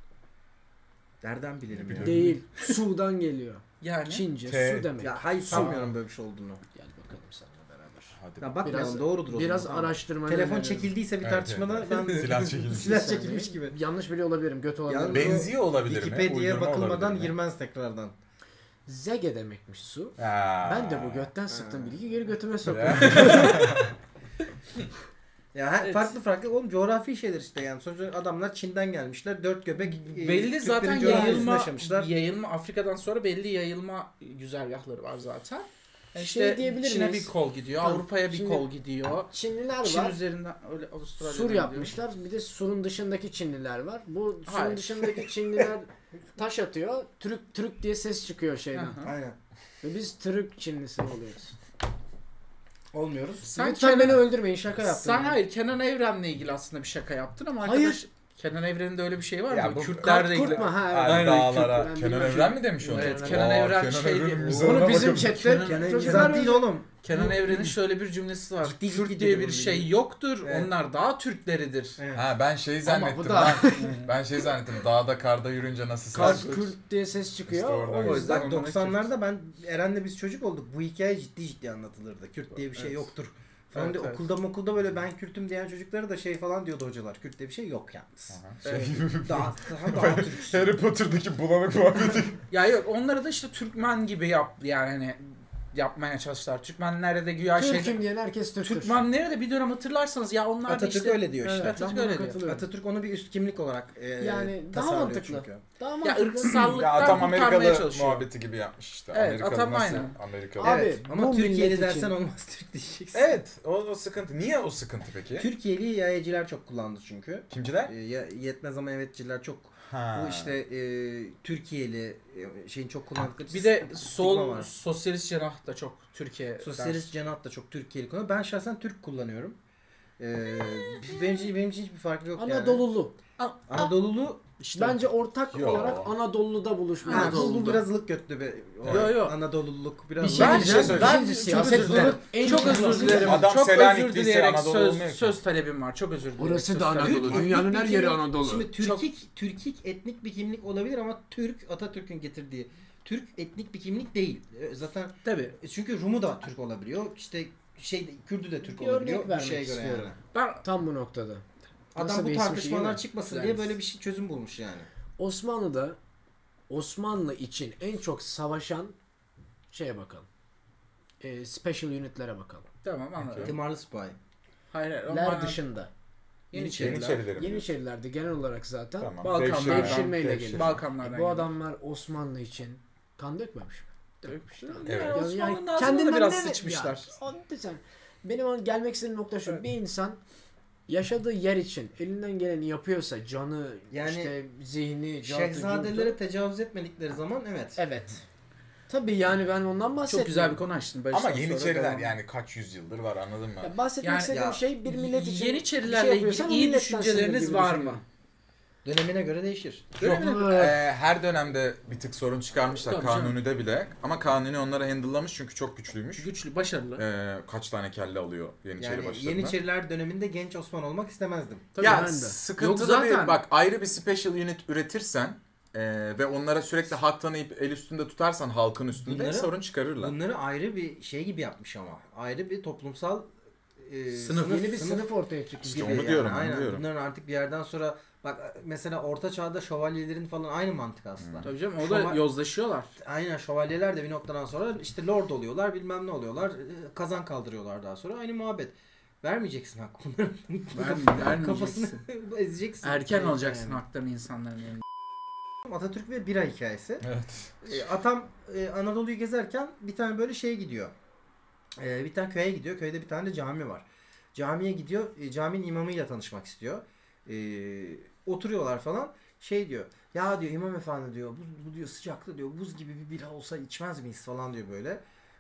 Nereden bilelim ya? Biliyorum. Değil. Su'dan geliyor. Yani. Çince T. su demek. Ya hayır sanmıyorum böyle bir şey olduğunu. Gel bakalım seninle beraber. Hadi. Ya bakmayalım Biraz- doğrudur o Biraz zaman. Tamam. araştırma. Telefon öneririm. çekildiyse bir Evet, tartışmada evet. ben Silah çekilmiş. silah Bir saniye. çekilmiş gibi. Yanlış biliyor olabilirim. Göt olabilirim. Yalnız- Benziyor olabilir mi? Wikipedia'ya Uydurma bakılmadan olabilir mi? girmez tekrardan. Zege demekmiş su. Ha. Ben de bu götten sıktım bilgi geri götüme Ya. soktum. Ya Evet. farklı farklı oğlum coğrafi şeyler işte yani. Sonuçta adamlar Çin'den gelmişler. Dört göbek e, Belli Türklerin zaten coğrafyasında yayılma, yaşamışlar. yayılma Afrika'dan sonra belli yayılma güzergahları var zaten. Yani Şey işte diyebilir Çin'e miyiz? bir kol gidiyor, Tamam, Avrupa'ya bir şimdi kol gidiyor. Çinliler Çin var. üzerinden öyle Avustralya'dan Sur gidiyor. yapmışlar. Bir de surun dışındaki Çinliler var. Bu surun Hayır. dışındaki Çinliler taş atıyor. Türk Türk diye ses çıkıyor şeyden. Hı hı. Aynen. Ve biz Türk Çinlisi oluyoruz. Olmuyoruz. Sen Lütfen Kenan- beni öldürmeyin, şaka yaptım. Sen ya. hayır Kenan Evren'le ilgili aslında bir şaka yaptın ama Hayır. arkadaş Kenan Evren'in de öyle bir şey var Ya mı? bu- Kürtlerle Kurt ilgili. mu? Ha, evet. Ay, Aynen, dağlara. Kürt- Kenan ben Evren mi demiş onu? Evet, Aa, Kenan Evren Kenan şey Evren'in diyor. mizahına Bunu bizim bakın. chatte Kenan- Kenan çok güzel güzel değil oğlum. Kenan Evren'in şöyle bir cümlesi var. Ciddi Kürt ciddi diye diyorum bir şey bunu. yoktur. Evet. Onlar daha Türkleridir. Evet. Ha ben şey Ama zannettim. bu da- Ben, ben şey zannettim. Dağda karda yürünce nasıl Kart ses? Kürt diye ses çıkıyor. İşte oradan o yüzden Bak Ondan doksanlarda ben Eren'le biz çocuk olduk. Bu hikaye ciddi ciddi anlatılırdı. Kürt diye bir şey Evet. yoktur. Falan Evet, diye evet. okulda okulda böyle ben Kürt'üm diyen çocuklara da şey falan diyordu hocalar. Kürt diye bir şey yok yalnız. Aha, Evet. şey- Daha daha daha Türk. Harry Potter'daki bulanık muhabbeti. Ya yok onları da işte Türkmen gibi yap yani hani yapmaya çalıştılar. Türkmenlerde de güya şey Türk'üm diyen herkes Türk'tür. Türkmenleri de bir dönem hatırlarsanız ya onlar da Atatürk işte öyle diyor işte. Evet, Atatürk ben buna öyle diyor. katılıyorum. Atatürk onu bir üst kimlik olarak e, Yani daha tasarlıyor mantıklı. çünkü. Daha Ya mantıklı. ırksallıktan Ya atam kurtarmaya Amerikalı çalışıyor. muhabbeti gibi yapmış işte. Evet, Amerikalı atam nasıl? aynen. Amerikalı. Abi, Evet ama bu Türkiye'li millet dersen için- olmaz Türk diyeceksin. Evet, o, o sıkıntı. Niye o sıkıntı peki? Türkiye'li yayıcılar çok kullandı çünkü. Kimciler? E, ya- yetmez ama evetçiler çok Ha. bu işte e, Türkiye'li e, şeyin çok kullandıkları Bir de stigma sol var. sosyalist cenah da çok Türkiye. Sosyalist cenah da çok Türkiye'li konu. Ben şahsen Türk kullanıyorum. Ee, benim için, benim için hiçbir farkı yok yani. Anadolulu. Anadolulu İşte Bence ortak Yo. olarak Anadolu'da buluşma. ha, bu, bu Anadolu'da. biraz ılık götlü be. O Yo, yo. Anadoluluk biraz Bir ılık. şey Ben- diyeceğim. ben- Ben, çok siyaset özür dilerim. ılık en çok çok özür dilerim. Adam çok özür Selanikliyse dileyerek Anadolu söz, olmuyor ki. söz talebim var. Çok özür dilerim. Burası Söz da talebim Anadolu. var. Dünyanın her yeri Şimdi Anadolu. Türkik, Türkik etnik bir kimlik olabilir ama Türk Atatürk'ün getirdiği Türk etnik bir kimlik değil. Ee, Zaten Tabii. çünkü Rum'u da Türk olabiliyor. İşte şey Kürdü de Türk Bir olabiliyor. örnek Bir vermek şeye göre istiyorum. yani. Ben Tam bu noktada. Nasıl Adam bir bu ismi, tartışmalar iyi mi? çıkmasın Güzel diye bir böyle isim. bir şey çözüm bulmuş yani. Osmanlı'da Osmanlı için en çok savaşan şeye bakalım. E, special unitlere bakalım. tamam anladım. Tımarlı Spy. Hayır hayır. Ler Onlar dışında. Yeniçeriler. Yeniçerilerim. Yeniçerilerde genel olarak zaten Tamam. Balkanlardan, devşirmeyle devşirme. geliyor. Balkanlardan. bu adamlar Osmanlı için kan dökmemiş mi? dökmüşler. Evet. Yani Osmanlı'nın Yani ağzına da kendinden biraz ne- sıçmışlar. Ya, o desen, benim an- gelmek istediğim nokta şu. Evet. Bir insan yaşadığı yer için elinden geleni yapıyorsa canı, Yani işte zihni, canı, Şehzadelere tecavüz etmedikleri zaman evet. evet. Tabii yani ben ondan bahsetmiyorum. Çok güzel bir konu açtın. Ama baştan sonra Yeniçeriler devam. yani kaç yüzyıldır var anladın mı? Ya bahsetmek Yani- istediğim Ya, şey bir millet için Yeniçerilerle bir şey ilgili yapıyorsan o iyi milletten düşünceleriniz gibi var mı? düşünüyorum. Dönemine göre değişir. Yok. Ee, her dönemde bir tık sorun çıkarmışlar Tabii canım. Kanuni'de bile. Ama Kanuni onları handle'lamış çünkü çok güçlüymüş. Güçlü, başarılı. Ee, kaç tane kelle alıyor Yeniçeri Yani başlarına. Yeniçeriler döneminde genç Osman olmak istemezdim. Tabii Ya ben de. sıkıntılı Yok zaten. bir bak ayrı bir special unit üretirsen e, ve onlara sürekli hak tanıyıp el üstünde tutarsan halkın üstünde Bunları- sorun çıkarırlar. Bunları ayrı bir şey gibi yapmış ama. Ayrı bir toplumsal e, Sınıf. Yeni bir sınıf ortaya çıkmış. İşte gibi onu yani. diyorum, onu Aynen. diyorum. Bunların artık bir yerden sonra bak mesela orta çağda şövalyelerin falan aynı mantık aslında. Tabii canım o da Şöval- yozlaşıyorlar. Aynen şövalyeler de bir noktadan sonra işte lord oluyorlar bilmem ne oluyorlar e, kazan kaldırıyorlar daha sonra aynı muhabbet. Vermeyeceksin hak bunların. Ver- vermeyeceksin. Kafasını ezeceksin. Erken Şey alacaksın yani. haklarını insanların yerine. Atatürk ve bira hikayesi. Evet. E, Atam e, Anadolu'yu gezerken bir tane böyle şeye gidiyor. E, bir tane köye gidiyor. Köyde bir tane de cami var. Camiye gidiyor. E, caminin imamıyla tanışmak istiyor. E, oturuyorlar falan. Şey diyor. Ya diyor imam efendi diyor. Bu, bu diyor sıcakta diyor. Buz gibi bir bira olsa içmez miyiz falan diyor böyle.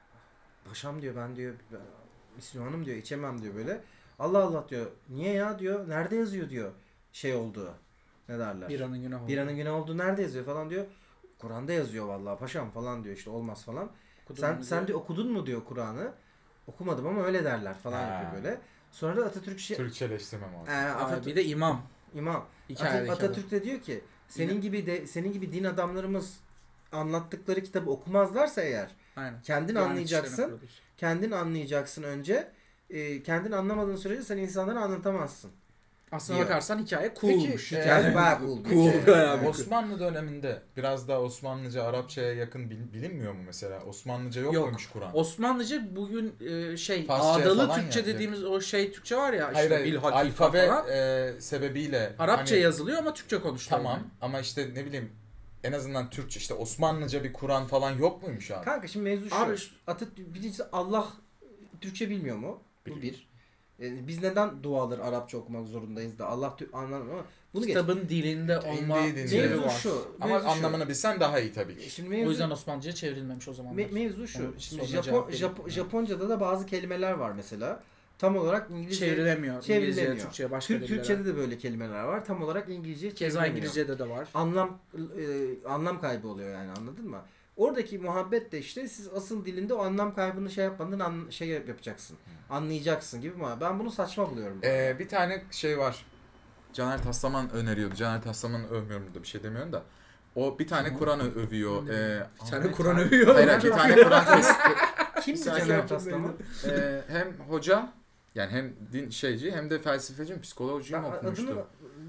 Paşam diyor ben diyor Müslümanım diyor içemem diyor böyle. Allah Allah diyor. Niye ya diyor. Nerede yazıyor diyor. Şey olduğu. Ne derler? Biranın günahı. Biranın günah olduğu nerede yazıyor falan diyor. Kur'an'da yazıyor vallahi paşam falan diyor işte olmaz falan. Okudun sen mu sen diyor. diyor okudun mu diyor Kur'an'ı. Okumadım ama öyle derler falan Ha. yapıyor böyle. Sonra da Atatürk şey Türkçeleştirmem Ee, lazım. Aa, Atatürk, bir de imam. imam. Hikayedeki Atatürk, Atatürk de diyor ki senin Yine- gibi de senin gibi din adamlarımız anlattıkları kitabı okumazlarsa eğer Aynen. kendin Yani anlayacaksın. işlerine kurulur. Kendin anlayacaksın önce. E, kendin anlamadığın sürece sen insanlara anlatamazsın. Aslına diyor. bakarsan hikaye Peki, coolmuş. e, Hikaye Yani bayağı cool. bir Cool şey. bayağı bir- Osmanlı döneminde biraz daha Osmanlıca Arapçaya yakın bil- bilinmiyor mu mesela? Osmanlıca yok, Yok. muymuş Kur'an? Osmanlıca bugün e, şey Farsçaya ağdalı falan Türkçe ya, dediğimiz o şey Türkçe var ya işte Hayır, hayır bilhak alfabe falan. e, sebebiyle Arapça hani- yazılıyor ama Türkçe konuşuluyor. Tamam ama işte ne bileyim en azından Türkçe işte Osmanlıca bir Kur'an falan yok muymuş abi? Kanka şimdi mevzu şu. Abi- Atatürk birincisi Allah Türkçe bilmiyor mu? Bu Biliyor. bir. Yani biz neden duaları Arapça okumak zorundayız da Allah Tü- anlamam ama bunu geç. Kitabın dilinde olma İndiği dilinde. sebebi Mevzu var. şu. Ama mevzu şu. anlamını bilsen daha iyi tabii ki. Şimdi O mevzu, yüzden Osmanlıca'ya çevrilmemiş o zamanlar. me- mevzu şu. Onun Şimdi soruna Japon, cevap vereyim. Jap- Japonca'da da bazı kelimeler var mesela. Tam olarak İngilizce Çevrilemiyor. İngilizceye, çevrilemiyor. Türkçe'ye başka Türk, dillere. Türkçe'de de böyle kelimeler var. Tam olarak İngilizce Keza çevrilemiyor. İngilizce'de de var. Anlam e, anlam kaybı oluyor yani anladın mı? Oradaki muhabbet de işte siz asıl dilinde o anlam kaybını şey yapmadan an, şey yapacaksın. Anlayacaksın gibi mi? Ben bunu saçma buluyorum. Ee, bir tane şey var. Caner Taslaman öneriyordu. Caner Taslaman'ı övmüyorum burada bir şey demiyorum da. O bir tane Kur'an ö- övüyor. Ee, Bir tane Ahmet- Kur'an övüyor. Hayır hayır, bir tane Kur'an testi. Kim Sen Caner şey Taslaman? Ee, hem hoca yani hem din şeyci hem de felsefeci mi psikoloji mi Ben okumuştu. adını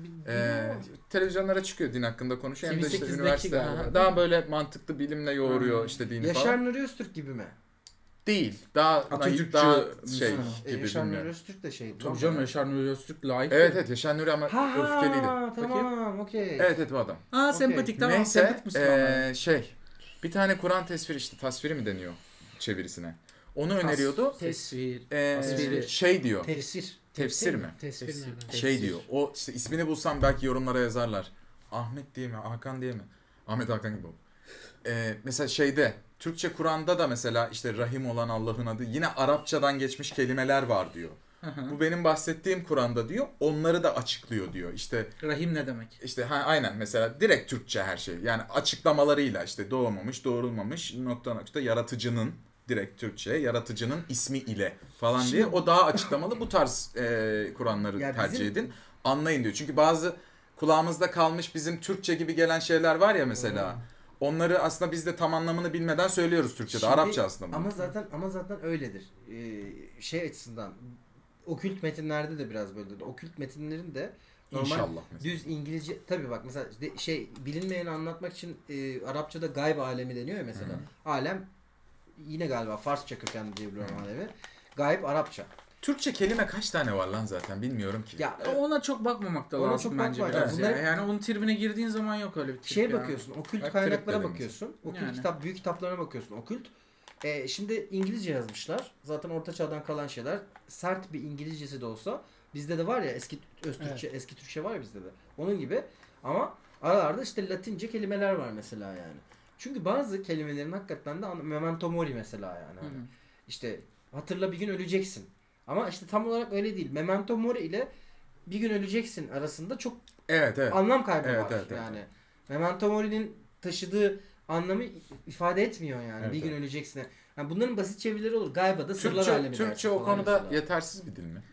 Ee, televizyonlara çıkıyor din hakkında konuşuyor. Hem de işte T V sekizdeki üniversite galiba, değil daha mi? böyle mantıklı bilimle yoğuruyor Hmm. işte dini Yaşar falan. Nuri Öztürk gibi mi? Değil. Daha Atatürkçü daha şey Müslüman. E, gibi Yaşar Nuri bilmiyorum. Öztürk de şey. Tabii canım Yaşar Nuri Öztürk layık. Evet evet Yaşar Nuri ama Ha öfkeliydi. ha tamam okey. Evet evet bu adam. Ha Okey. sempatik tamam. Neyse Sempatik Müslümanlar. ee, şey bir tane Kur'an tesviri işte tasviri mi deniyor çevirisine. Onu öneriyordu. Tesvir. Ee, tasviri. şey diyor. Tefsir. Tefsir mi? Tesbih Tesbih. nereden? Tesbih. Şey diyor. O işte ismini bulsam belki yorumlara yazarlar. Ahmet diye mi? Hakan diye mi? Ahmet Hakan gibi o. Ee, mesela şeyde Türkçe Kur'an'da da mesela işte Rahim olan Allah'ın adı yine Arapçadan geçmiş kelimeler var diyor. Bu benim bahsettiğim Kur'an'da diyor. Onları da açıklıyor diyor. İşte Rahim ne demek? işte ha, aynen mesela direkt Türkçe her şey. Yani açıklamalarıyla işte doğmamış, doğrulmamış nokta nokta yaratıcının direkt Türkçe yaratıcının ismi ile falan diye o daha açıklamalı bu tarz e, Kur'anları Ya tercih bizim- edin. Anlayın diyor. Çünkü bazı kulağımızda kalmış bizim Türkçe gibi gelen şeyler var ya mesela. Onları aslında biz de tam anlamını bilmeden söylüyoruz Türkçe'de. Şimdi- Arapça aslında bu. Ama zaten ama zaten öyledir. Ee, şey açısından okült metinlerde de biraz böyledir. Okült metinlerin de normal İnşallah. mesela. düz İngilizce tabii bak mesela de- şey bilinmeyeni anlatmak için e, Arapçada gayb alemi deniyor ya mesela. Alem yine galiba Farsça kökenli diye biliyorum alemi. Gayb Arapça. Türkçe kelime kaç tane var lan zaten bilmiyorum ki. Ya Ona çok bakmamak da Ona lazım çok bence bakmak biraz lazım. ya. Bunlar- Yani onun tribine girdiğin zaman yok öyle bir trip şey ya. bakıyorsun, okült Hep kaynaklara triplerim bakıyorsun. Okült Yani. kitap, büyük kitaplarına bakıyorsun. Okült. E, şimdi İngilizce yazmışlar. Zaten Orta Çağ'dan kalan şeyler. Sert bir İngilizcesi de olsa bizde de var ya eski Öztürkçe, eski Türkçe var ya bizde de. Onun gibi. Ama aralarda işte Latince kelimeler var mesela yani. Çünkü bazı kelimelerin hakikaten de an- memento mori mesela yani. Hı Hani hı. işte hatırla bir gün öleceksin. Ama işte tam olarak öyle değil. Memento mori ile bir gün öleceksin arasında çok Evet evet. anlam kaybı Evet, var. evet, evet, yani Memento Mori'nin taşıdığı anlamı ifade etmiyor yani. Evet, bir gün evet. öleceksin. Yani bunların basit çevirileri olur. Galiba da sırlar Türkçe, alemi Türkçe dersin o falan konuda mesela. yetersiz bir dil mi?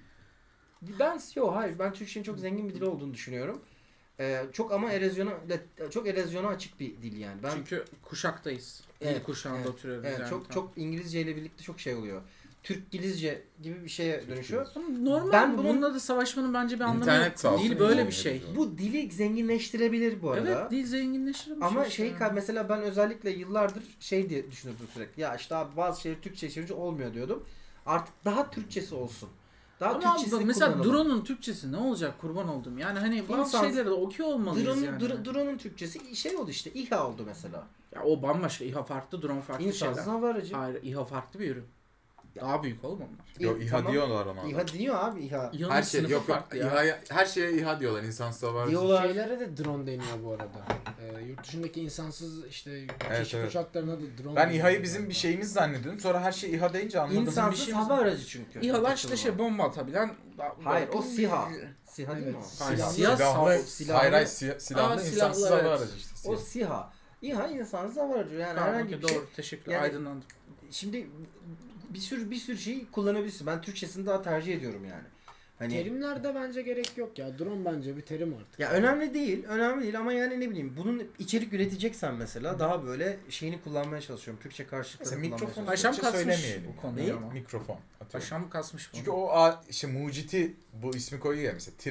Ben yok hayır ben Türkçenin çok zengin bir dil olduğunu düşünüyorum. Ee, çok ama erozyona çok erozyona açık bir dil yani. Ben Çünkü kuşaktayız. Evet, İlk kuşağında evet, oturuyoruz evet, yani. çok Tamam. çok İngilizce ile birlikte çok şey oluyor. Türk-İngilizce gibi bir şeye dönüşüyor. Ama normal Ben bu. bunun- Bununla da savaşmanın bence bir anlamı İnternet yok. sağ olsun Değil böyle bir İngilizce şey. yapıyoruz. Bu dili zenginleştirebilir bu arada. Evet dil zenginleşir bir Ama şey. şey işte. mesela ben özellikle yıllardır şey diye düşünürdüm sürekli. Ya işte abi bazı şeyleri Türkçe çevirince olmuyor diyordum. Artık daha Türkçesi olsun. Daha Ama Türkçesini abi, mesela kullanalım. drone'un Türkçesi ne olacak kurban oldum. Yani hani bazı İnsan- şeyleri de okuyor olmalıyız Drone'un, yani. dro- drone'un Türkçesi şey oldu işte. İHA oldu mesela. Ya o bambaşka. İHA farklı, drone farklı İnsansız şeyler. hava aracı. Hayır İHA farklı bir ürün. Daha büyük oğlum onlar. Yok İ- İHA tamam. diyorlar ona. İHA diyor abi İHA. İHA'nın Her şey sınıfı yok yok. farklı ya. İHA'ya, her şeye İHA diyorlar insansız hava aracı. Diyorlar. Şeylere de drone deniyor bu arada. Ee, yurt dışındaki insansız işte keşif evet. uçaklarına da drone Ben deniyor İHA'yı bizim galiba. bir şeyimiz zannediyordum. Sonra her şey İHA deyince anladım. İnsansız şey- hava aracı çünkü. İHA'lar işte şey bomba atabilen. Hayır o SİHA. SİHA değil mi Evet, o? Hayır, Silahlı- siyah silahlı, saf- silahlı- hayır hayır siya- silahlı Aa, insansız silahlı, hava evet. aracı işte. O SİHA. İHA insansız hava aracı. Yani Tamam, herhangi okey, bir şey. doğru teşekkür Yani- aydınlandım. Şimdi bir sürü bir sürü şeyi kullanabilirsin. Ben Türkçesini daha tercih ediyorum yani. Hani Terimlerde bence gerek yok ya. Drone bence bir terim artık. ya önemli değil, önemli değil ama yani ne bileyim bunun içerik üreteceksen mesela daha böyle şeyini kullanmaya çalışıyorum. Türkçe karşılıkları Mesela kullanmaya mikrofon çalışıyorum. Paşam Türkçe kasmış söylemeyelim. bu konuyu Neyi? ama. Mikrofon. atıyorum. Paşam kasmış bunu. Çünkü o a, işte muciti bu ismi koyuyor ya mesela tren.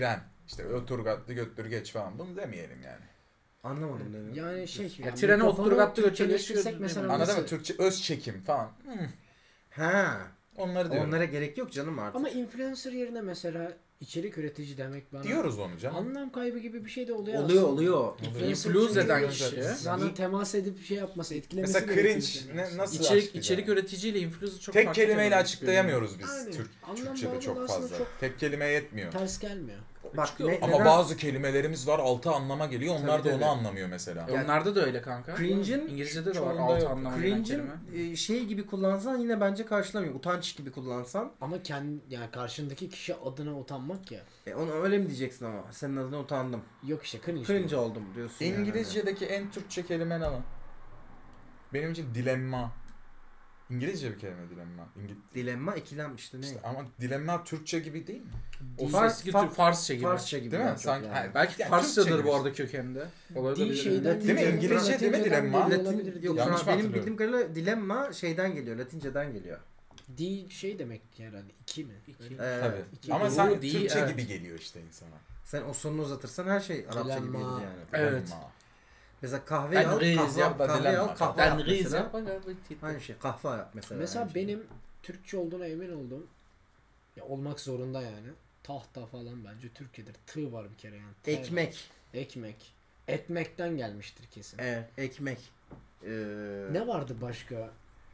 İşte oturgatlı götür geç falan bunu demeyelim yani. Anlamadım dedim. Yani şey. Ya trene oturgattı Türkçeleştirsek götürüyor, mesela. değil mi? Anladın nasıl- mı? Türkçe öz çekim falan. Hmm, Ha. onları diyorum. Onlara gerek yok canım artık. Ama influencer yerine mesela içerik üretici demek bana. Diyoruz onu canım. Anlam kaybı gibi bir şey de oluyor Oluyor aslında. oluyor. Influence eden Influencer. kişi. Sana temas edip şey yapması, etkilemesi Mesela gerekiyor cringe senin ne, aslında. nasıl İçerik, açıklayacağım? içerik üreticiyle influencer çok Tek farklı kelimeyle şeyler açıklayamıyoruz biz. Aynen. Türk, Anlam Türkçe'de bağlamında çok aslında fazla. çok- Tek kelime yetmiyor. Ters gelmiyor. Bak Çıkıyor. ne, Ama neden- bazı kelimelerimiz var altı anlama geliyor. Onlar Tabii, da onu tabii. anlamıyor mesela. E onlarda da öyle kanka. Cringe'in İngilizce'de de var çoğunda altı yok. anlama gelen Cringe'in kelime. e, şey gibi kullansan yine bence karşılamıyor. Utanç gibi kullansan. Ama kendi yani karşındaki kişi adına utanmak ya. E, onu öyle mi diyeceksin ama? Senin adına utandım. Yok işte cringe. Cringe oldum diyorsun yani. İngilizce'deki en Türkçe kelime ne lan? Benim için dilemma. İngilizce bir kelime dilemma. İngi- Dilemma ikilem işte ne? İşte ama dilemma Türkçe gibi değil mi? O Fars- eski Far- Türk Farsça gibi. Farsça gibi. Değil mi? daha çok Sanki- yani. hayır. Belki Yani Farsçadır Türkçe bu gibi. arada kökeninde. Dil Olabilir. şeyden Değil mi? geliyor, İngilizce değil mi Latinceden dilemma? geliyor, Latin, olabilir. yok, Yanlış mı Fra- benim hatırlıyorum? bildiğim kadarıyla dilemma şeyden geliyor. Latinceden geliyor. Di şey demek herhalde. iki mi? İki. Öyle. Ee, Tabii. İki Ama doğru sanki değil, Türkçe evet. gibi geliyor işte insana. Sen o sonunu uzatırsan her şey Arapça gibi Dilemma. gelir yani. Evet. Dilemma. Mesela kahve Ben al, riz kahve, yap da kahve dilemma. al, kahve Ben yap riz mesela. yap. Aynı şey kahve yap mesela. Mesela aynı şey. benim Türkçe olduğuna emin oldum. Ya olmak zorunda yani. Tahta falan bence Türkiye'dir. Tığ var bir kere yani. T var. Ekmek. Ekmek. Etmekten gelmiştir kesin. Evet, ekmek. Ee, Ne vardı başka?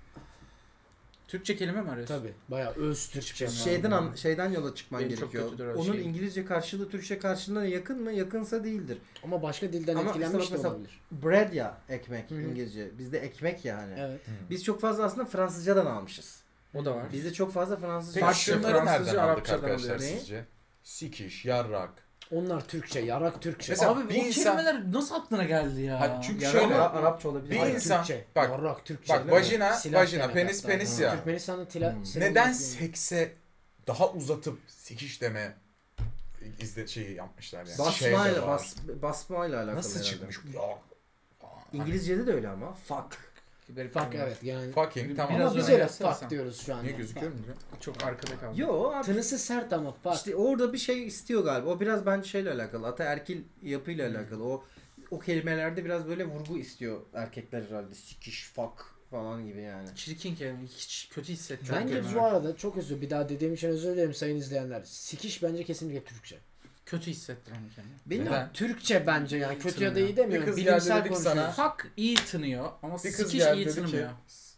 Türkçe kelime mi arıyorsun? Tabi. Bayağı öz Türkçe. Şeyden an, şeyden yola çıkman Benim çok gerekiyor. kötüdür öyle Onun şey. İngilizce karşılığı Türkçe karşılığına yakın mı? Yakınsa değildir. Ama başka dilden Ama etkilenmiş işte de mesela- olabilir. Bread ya ekmek Hı hı. İngilizce. Bizde ekmek ya hani. Evet. Biz çok fazla aslında Fransızcadan almışız. O da var. Bizde çok fazla Fransızca. Peki Farsça, şunları nereden Fransızca, aldık Arapçadan arkadaşlar alıyor. Ne? sizce? Sikiş, yarrak. Onlar Türkçe. Yarak Türkçe. Mesela Abi bir o insan- kelimeler nasıl aklına geldi ya? Ha, çünkü Yani şöyle- Ara- Arapça olabilir. Bir Hayır, insan- Türkçe. bak- Yarak Türkçe. Bak değil mi? vajina, Silah vajina, demek penis, hatta. penis Ha. ya. Türkmenistan'da tila, Hmm. selam Neden yapıyor. sekse daha uzatıp sikiş deme izle şeyi yapmışlar yani. Şey de Basmayla, var. bas, basmayla alakalı Nasıl herhalde. çıkmış bu ya? İngilizce'de de öyle ama. Fuck. Fuck evet yani. Fucking tamam. Biraz Ama biz öne öyle gelsene fuck sen. diyoruz şu an. Niye yani. gözüküyor mu? Çok arkada kaldı. Yo abi. Tınısı sert ama fuck. İşte orada bir şey istiyor galiba. O biraz bence şeyle alakalı. Ataerkil yapıyla Hmm. alakalı. O o kelimelerde biraz böyle vurgu istiyor erkekler herhalde. Sikiş, fuck falan gibi yani. Çirkin kelime. Hiç kötü hissettim. Bence kelime. bu arada çok özür bir daha dediğim için özür dilerim sayın izleyenler. Sikiş bence kesinlikle Türkçe. Kötü hissettiren bir kelime. Benim Neden? Türkçe bence yani kötü ya da iyi Bir demiyorum. kız Bilimsel geldi dedik konuşuyoruz. sana. Fuck iyi tınıyor ama Bir kız sikiş geldi iyi dedi ki tınmıyor.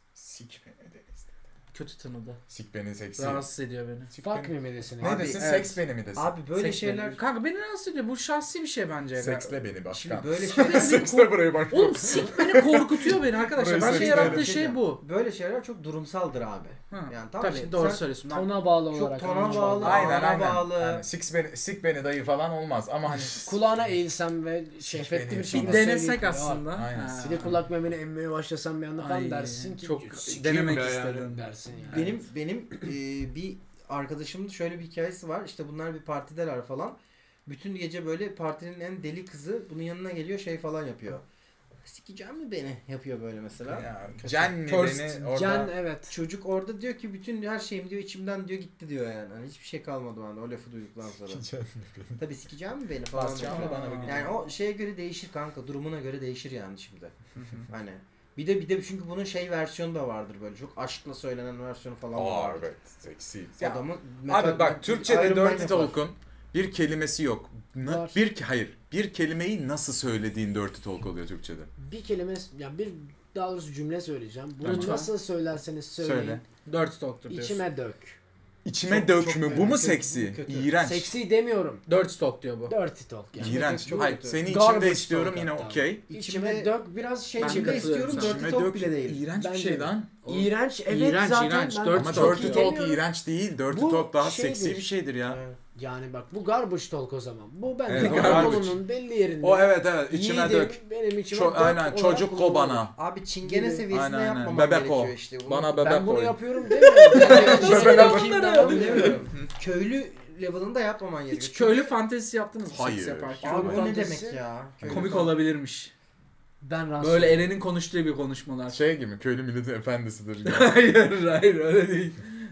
sik beni Deniz. Kötü tınıdı. Sik beni seksi. Rahatsız ediyor beni. Sik Fuck beni. mi mi desin? Ne Abi, desin? evet. Seks beni mi desin? abi böyle Seks şeyler beni. Kanka beni rahatsız ediyor. Bu şahsi bir şey bence. Seksle beni şimdi başkan. böyle şeyler Seksle burayı başkan. Oğlum sik beni korkutuyor beni arkadaşlar. Burayı Bence seksle yarattığı beni. şey bu. böyle şeyler çok durumsaldır abi. Ha. Yani tamam Tabii işte doğru sen söylüyorsun. Ben- Tona bağlı Çok olarak. tona anlamda. bağlı. Aynen Ana aynen. bağlı. Yani sik beni, sik beni dayı falan olmaz ama hani Kulağına eğilsem ve şehvetli beni bir şekilde Bir falan. denesek söyleyip- aslında. Aynen. Ha. Bir de kulak memeni emmeye başlasam bir anda falan Ay, dersin ki çok "Sikeyim denemek be yani," istedim. dersin yani. Benim benim e, bir arkadaşımın şöyle bir hikayesi var. İşte bunlar bir partideler falan. Bütün gece böyle partinin en deli kızı bunun yanına geliyor şey falan yapıyor. Sikeceğim mi beni? Yapıyor böyle mesela. ya, Can mi First beni orada Can evet. Çocuk orada diyor ki bütün her şeyim diyor içimden diyor gitti diyor yani. Hani hiçbir şey kalmadı bende o lafı duyduktan sonra. Can mi beni? Tabii sikeceğim mi beni falan. Basacağım diyor. mı bana bir Yani o şeye göre değişir kanka. Durumuna göre değişir yani şimdi. Hani bir de bir de çünkü bunun şey versiyonu da vardır böyle. Çok aşkla söylenen versiyonu falan da Aa vardır. evet seksi. Ya, Adamın abi metal- bak Türkçe'de Iron Man dirty yapar. talk'un bir kelimesi yok. Na- Var. bir hayır. Bir kelimeyi nasıl söylediğin dirty talk oluyor Türkçe'de. Bir kelime yani bir daha doğrusu cümle söyleyeceğim. Bunu Lütfen. nasıl söylerseniz söyleyin. Söyle. Dirty talk'tur diyorsun. İçime dök. İçime Çok- dök çok mü? Bu kötü, mu bu seksi? kötü. İğrenç. Seksi demiyorum. Dirty talk diyor bu. Dirty talk yani. İğrenç. Çok Hayır, kötü. seni Garbage içimde istiyorum talk yine hatta. okey. İçime İçimde- dök biraz şey Ben İçimde gibi. katılıyorum istiyorum sana. dirty İçime talk dök. bile değil. İğrenç bir Bence şey de. lan. İğrenç evet İğrenç, zaten. iğrenç. ben Dirty Ama talk dirty iyi. talk demiyorum. iğrenç değil. Dirty Bu talk daha şeydir. seksi bir şeydir ya. Evet. Yani bak bu garbage talk o zaman. Bu bence Evet, evet, o garbage. Anadolu'nun belli yerinde. O evet evet içime Yiğidim, dök. Benim içime Ço- dök aynen olarak çocuk ko kullanılır. bana. Abi çingene Gibi. seviyesinde Aynen, aynen. yapmaman Bebek o. gerekiyor işte. Bunu- Bana bebek Ben bunu koy. yapıyorum demiyorum. Yani Bebek kimden Onu bunu demiyorum. Köylü level'ında yapmaman gerekiyor. Hiç köylü fantezisi yaptınız mı Hayır. seks yaparken? Abi o ne fantezisi- demek ya? Köylü Komik fan- olabilirmiş. Ben rahatsız Böyle oldum. Eren'in konuştuğu bir konuşmalar. Şey gibi köylü milletin efendisidir. gibi. hayır hayır öyle değil.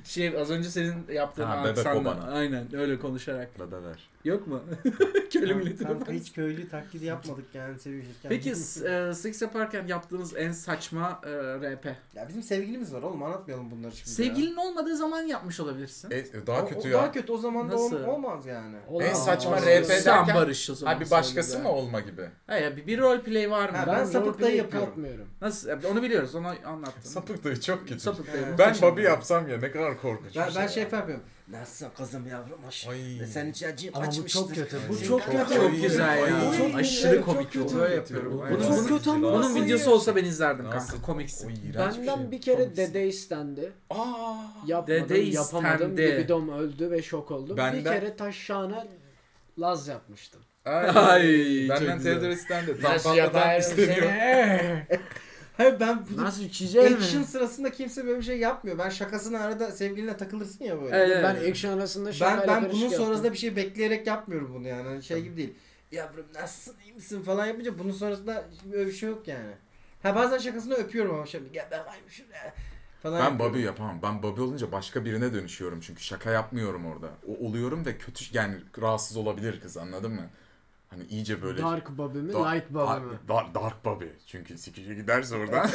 Şey az önce senin yaptığın Ha, bebek aksanla. obana. Aynen öyle konuşarak. Bebeler. Yok mu? Köylü milleti. Kanka hiç köylü taklidi yapmadık yani sevişirken. Peki s- e, seks yaparken yaptığınız en saçma e, R P? Ya bizim sevgilimiz var oğlum, anlatmayalım bunları şimdi. Sevgilin olmadığı zaman yapmış olabilirsin. E, ya. daha O- kötü o, ya. Daha kötü o zaman da Nasıl? ol- olmaz yani. Olan- En saçma Aa, R P Sen derken barış o zaman. ha bir başkası söyle mı de. olma gibi? Ha ya bir, bir role play var mı? Ha, Ben, Ben ben sapık sapık dayı dayı yapıyorum. yapıyorum. Nasıl? Onu biliyoruz. Onu anlattın. Sapık dayı çok kötü. Sapık dayı. He. Ben muhteşem. Bobby yapsam ya ne kadar korkunç. Ben, bir ben şey şey ya. yapıyorum. Nasılsın kızım yavrum hoş. Ay. Sen hiç acıyım Ama bu kaçmıştır. çok kötü. Bu Ay, çok çok kötü. Çok güzel ya. Ay, Çok aşırı çok komik kötü. oldu. Böyle yapıyorum. Bu Aynen. çok kötü ama Bunun nasıl videosu ya? olsa ben izlerdim Nasıl? kanka. Komiksin. O iğrenç Benden şey. bir kere Komiksin. dede istendi. Aa. Yapmadım, Dede yapamadım. istendi. Libidom öldü ve şok oldum. Benden- Bir kere taşşağına Laz yapmıştım. Ay. Ay, Benden çok güzel. Theodor istendi. Tam Nasıl patlatan yaparım istemiyor. seni? Hayır ben bu Nasıl çizerim? action sırasında kimse böyle bir şey yapmıyor. Ben şakasını arada sevgiline takılırsın ya böyle. Evet. Ben action arasında Ben şakayla ben bunun karışık yaptım. sonrasında bir şey bekleyerek yapmıyorum bunu yani. Hani şey gibi değil. Yavrum nasılsın, iyi misin falan yapınca bunun sonrasında öyle bir şey yok yani. Ha bazen şakasını öpüyorum ama şimdi gel ben varım şuraya falan. Ben yapıyorum. Bobby yapamam. Ben Bobby olunca başka birine dönüşüyorum çünkü şaka yapmıyorum orada. O oluyorum ve kötü yani rahatsız olabilir kız, anladın mı? Hani iyice böyle Dark Bobby mi? Da- Light Bobby mi? Dar- Dark Bobby. Çünkü sikici giderse oradan.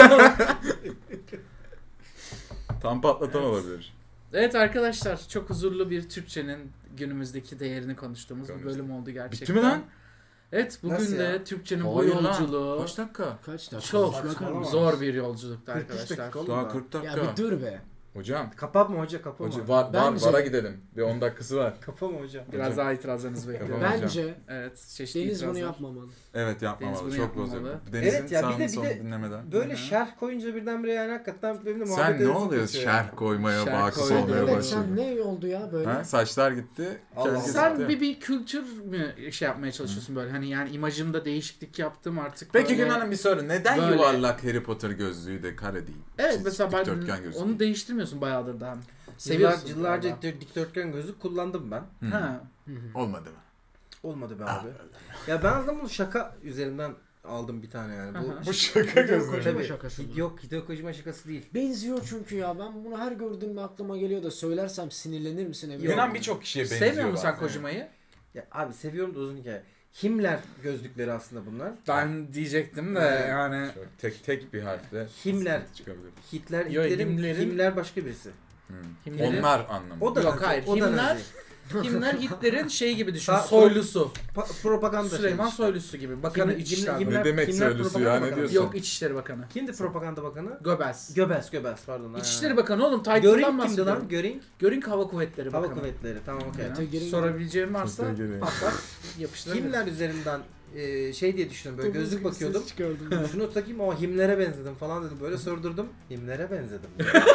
Tam patlatan olabilir. Evet arkadaşlar, çok huzurlu bir Türkçenin günümüzdeki değerini konuştuğumuz bir Konuştuk. bölüm oldu gerçekten. Bitti mi lan? Evet, bugün Nasıl de ya? Türkçenin bu Hayır lan. yolculuğu Kaç dakika? Kaç dakika? çok Saçmalama. zor bir yolculuktu kırk üç arkadaşlar. dakika oldu Daha da. kırk Ya dakika. bir dur be. Hocam. Kapatma hoca kapatma. Hoca var var Bence- vara gidelim. Bir on dakikası var. Kapama hocam. Biraz Hocam. daha itirazlarınızı bekliyorum. Yapamam. Bence Evet, çeşitli Deniz bunu itirazlar. yapmamalı. Evet yapmamalı. Deniz bunu Çok yapmamalı. bozuyor. Deniz'in Evet ya, bir sağını de- bir solunu de- dinlemeden. Böyle Hı hı. şerh koyunca birdenbire yani hakikaten benim de muhabbet Sen ne edesim oluyor kaçıyor şerh koymaya Şerh vakıf koydum. olmaya Evet başladın? sen ne oldu ya böyle? Ha, saçlar gitti. Allah kel Allah. Sen gitti. bir bir kültür mü şey yapmaya çalışıyorsun böyle, hani yani imajımda değişiklik yaptım artık. Peki böyle- Gün Hanım bir soru. Neden Böyle- yuvarlak Harry Potter gözlüğü de kare değil? Evet Çiz- mesela ben dikdörtgen gözlüğü. onu değiştirmiyorsun bayağıdır daha. Yıllar, Seviyorsun. yıllarca galiba. dik- dikdörtgen gözlük kullandım ben. Hı. Ha. Hı hı. Olmadı mı? Olmadı be Ah, abi. Ya ben aslında bunu şaka üzerinden aldım bir tane yani. Hı hı. Bu Bu şaka Hideo gözlüğü. Kojima tabii. şakası mı? Yok, Hideo Kojima şakası değil. Benziyor çünkü ya. Ben bunu her gördüğümde aklıma geliyor da söylersem sinirlenir misin emin Yunan değilim. birçok kişiye benziyor. Sevmiyor musun sen bazen. Kojima'yı? Ya abi seviyorum da uzun hikaye. Himmler gözlükleri aslında bunlar. Ben diyecektim de Evet. yani. Şöyle tek tek bir harfle Himmler. çıkabilir. Hitler, Yo, Hitler'in, Himmler'in- Himmler başka birisi. Hı. Himmler'in- Onlar anlamında. O da Yok, Nazi, hayır. o da Himmler- Nazi. Kimler Hitler'in şey gibi düşün, Sağ- soylusu. Pa- propaganda Süleyman şey işte. Soylusu gibi. Bakanı Himmler- İçişler Himmler- Bakanı. Ne demek Himmler soylusu propaganda ya, ne bakanı. diyorsun? Yok, İçişleri Bakanı. Kimdi propaganda bakanı? Göbels. Göbels, Göbels pardon. ha. İçişleri Bakanı oğlum, Göring title'dan kimdi bahsediyorum. lan? Göring? Göring Hava Kuvvetleri Hava Bakanı. kuvvetleri. Tamam okey. Yani Göring- sorabileceğim varsa Çok sevgili. patlat yapıştırabilirim. Himmler üzerinden e, şey diye düşündüm böyle gözlük bakıyordum. Çıkardım. Şunu takayım ama Himmler'e benzedim falan dedim. Böyle sordurdum. Himmler'e benzedim.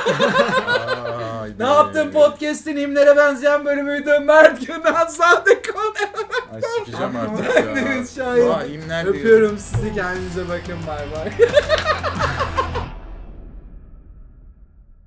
Ay Ne be. yaptın podcast'in himlere benzeyen bölümüydü. Mert Günden sahte konu. Ay sikeceğim artık ya. Deniz Şahin. Aa, imler diyor. Öpüyorum sizi, kendinize bakın, bay bay.